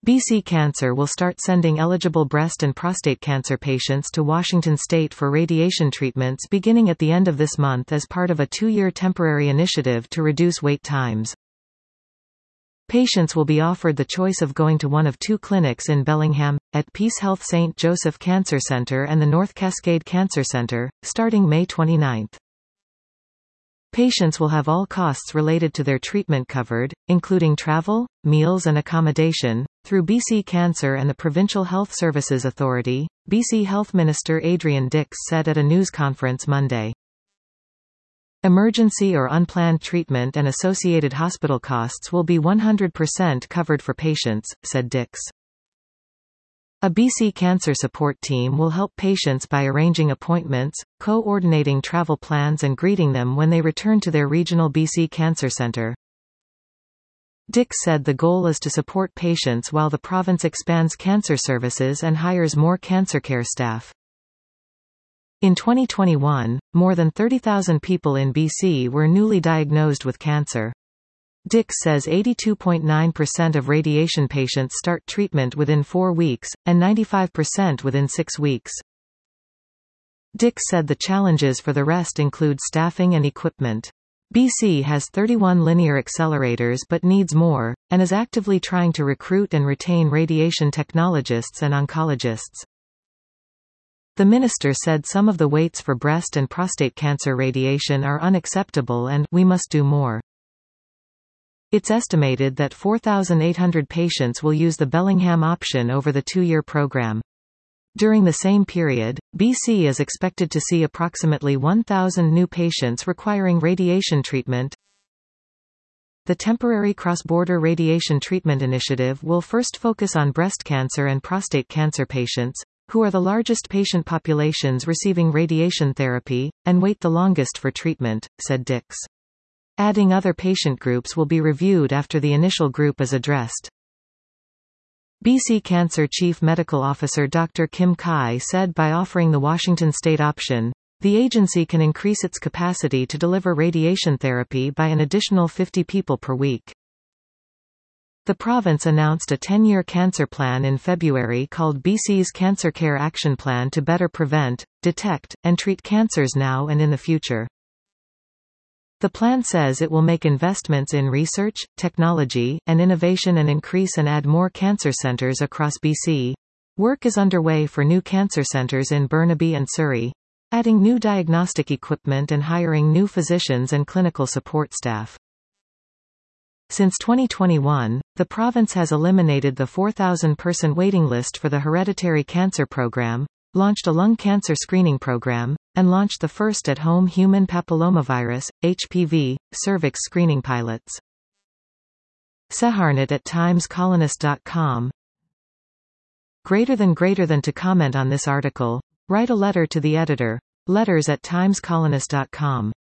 BC Cancer will start sending eligible breast and prostate cancer patients to Washington state for radiation treatments beginning at the end of this month as part of a 2-year temporary initiative to reduce wait times. Patients will be offered the choice of going to one of 2 clinics in Bellingham, at Peace Health St. Joseph Cancer Center and the North Cascade Cancer Center, starting May 29. Patients will have all costs related to their treatment covered, including travel, meals and accommodation, through BC Cancer and the Provincial Health Services Authority, BC Health Minister Adrian Dix said at a news conference Monday. Emergency or unplanned treatment and associated hospital costs will be 100% covered for patients, said Dix. A BC Cancer support team will help patients by arranging appointments, coordinating travel plans and greeting them when they return to their regional BC Cancer Centre. Dix said the goal is to support patients while the province expands cancer services and hires more cancer care staff. In 2021, more than 30,000 people in BC were newly diagnosed with cancer. Dix says 82.9% of radiation patients start treatment within 4 weeks, and 95% within 6 weeks. Dix said the challenges for the rest include staffing and equipment. BC has 31 linear accelerators but needs more, and is actively trying to recruit and retain radiation technologists and oncologists. The minister said some of the waits for breast and prostate cancer radiation are unacceptable and we must do more. It's estimated that 4,800 patients will use the Bellingham option over the 2-year program. During the same period, BC is expected to see approximately 1,000 new patients requiring radiation treatment. The temporary cross-border radiation treatment initiative will first focus on breast cancer and prostate cancer patients, who are the largest patient populations receiving radiation therapy, and wait the longest for treatment, said Dix. Adding other patient groups will be reviewed after the initial group is addressed. BC Cancer Chief Medical Officer Dr. Kim Kai said by offering the Washington state option, the agency can increase its capacity to deliver radiation therapy by an additional 50 people per week. The province announced a 10-year cancer plan in February called BC's Cancer Care Action Plan to better prevent, detect, and treat cancers now and in the future. The plan says it will make investments in research, technology, and innovation and increase and add more cancer centres across BC. Work is underway for new cancer centres in Burnaby and Surrey, adding new diagnostic equipment and hiring new physicians and clinical support staff. Since 2021, the province has eliminated the 4,000-person waiting list for the Hereditary Cancer Program, launched a lung cancer screening program, and launched the first at-home human papillomavirus, HPV, cervix screening pilots. Seharnit at timescolonist.com. Greater than to comment on this article, write a letter to the editor. Letters@timescolonist.com.